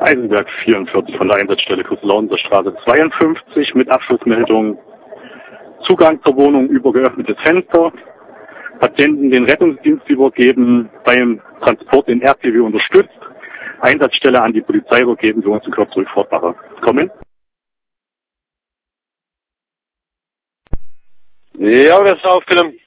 Eisenberg 44 von der Einsatzstelle Küsselauenser Straße 52 mit Abschlussmeldung Zugang zur Wohnung über geöffnetes Fenster, Patienten den Rettungsdienst übergeben, beim Transport in RTW unterstützt, Einsatzstelle an die Polizei übergeben, wir uns in Kürze zurück fortmachen. Kommen? Ja, das ist aufgenommen.